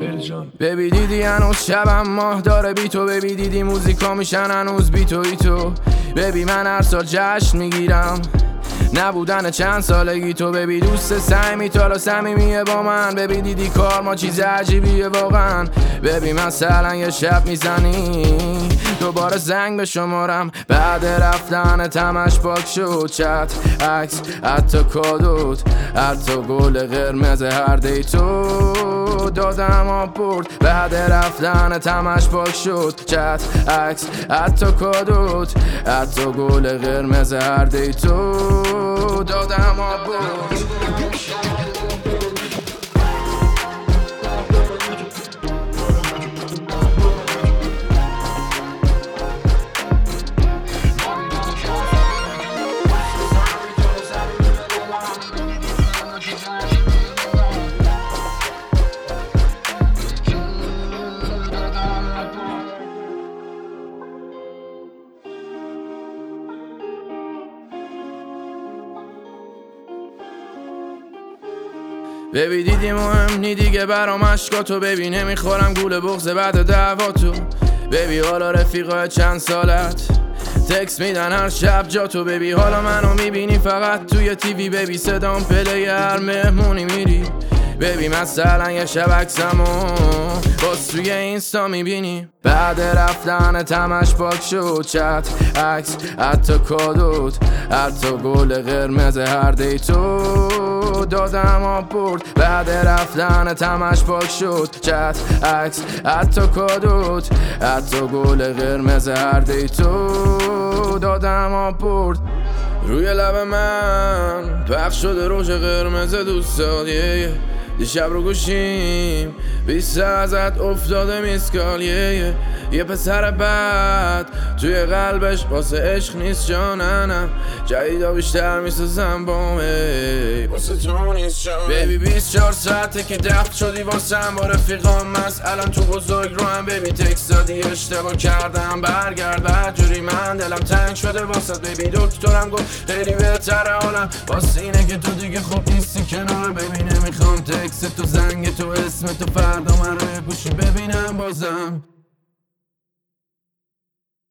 ببی دیدی هنوز شبم ماه داره بی تو، ببی دیدی موزیکا میشن هنوز بی تو ببی من هر سال جشن میگیرم نبودن چند سالگی تو، ببی دوست سعی تا صمیمیه با من، ببی دیدی کار ما چیز عجیبیه واقعا، ببی مثلا یه شب میزنی دوباره زنگ به شمارم بعد رفتن تمش پاک شد، چت عکس حتی کادوت حتی گل قرمز هر دیتو دادم آب برد بعد رفتن تمش پاک شد، چت عکس حتی کادوت حتی گل قرمز هر دیتو دادم آب برد. ببی دیدی مهم نی دیگه برام عشقاتو، ببی نمیخورم گول بغض بعد دعواتو، ببی حالا رفیقای چند سالت تکس میدن هر شب جاتو، ببی حالا منو میبینی فقط توی تیوی، ببی صدام پلی هر مهمونی میری، ببی مثلا یه شب عکسمو باز توی اینستا میبینی بعد رفتن تمش پاک شد، چت عکس حتی کادوت حتی گل قرمز هر دیتو دادم آب برد بعد رفتن تمش پاک شد، چت عکس حتی کادوت حتی گل قرمز هر دیتو دادم آب برد. روی لب من پخش شده روژ قرمز دوست داری، دیشب رو گوشیم بیسته ازت افتاده میسکال، یه پسر بد توی قلبش واسه عشق نیست جاننم، جدیدا بیشتر میسازم بامه واسه تو نیست جان، بیبی 24 ساعته که دفت شدی واسم با رفیقام مست، الان تو بزرگ رو هم بیبی تکس دادی اشتباه کردم برگرد بدجوری، من دلم تنگ شده واسه بیبی، دکترم گفت خیلی بهتره حالم واسه اینه که تو دیگه خوب نیستی کنار، بیبی نمیخوام تکس تو زنگ تو اسم تو فردا من روی گوشی ببینم بازم.